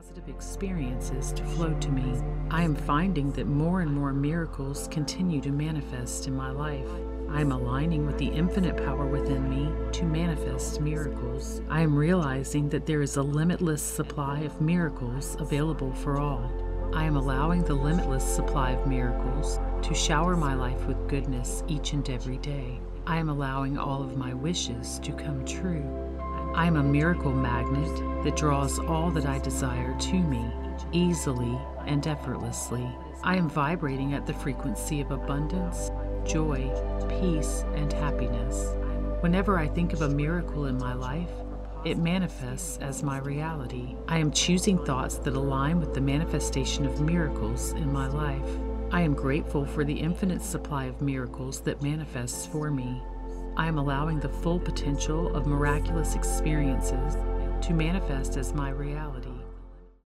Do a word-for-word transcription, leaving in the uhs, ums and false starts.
positive experiences to flow to me. I am finding that more and more miracles continue to manifest in my life. I am aligning with the infinite power within me to manifest miracles. I am realizing that there is a limitless supply of miracles available for all. I am allowing the limitless supply of miracles to shower my life with goodness each and every day. I am allowing all of my wishes to come true. I am a miracle magnet that draws all that I desire to me easily and effortlessly. I am vibrating at the frequency of abundance, joy, peace, and happiness. Whenever I think of a miracle in my life, it manifests as my reality. I am choosing thoughts that align with the manifestation of miracles in my life. I am grateful for the infinite supply of miracles that manifests for me. I am allowing the full potential of miraculous experiences to manifest as my reality.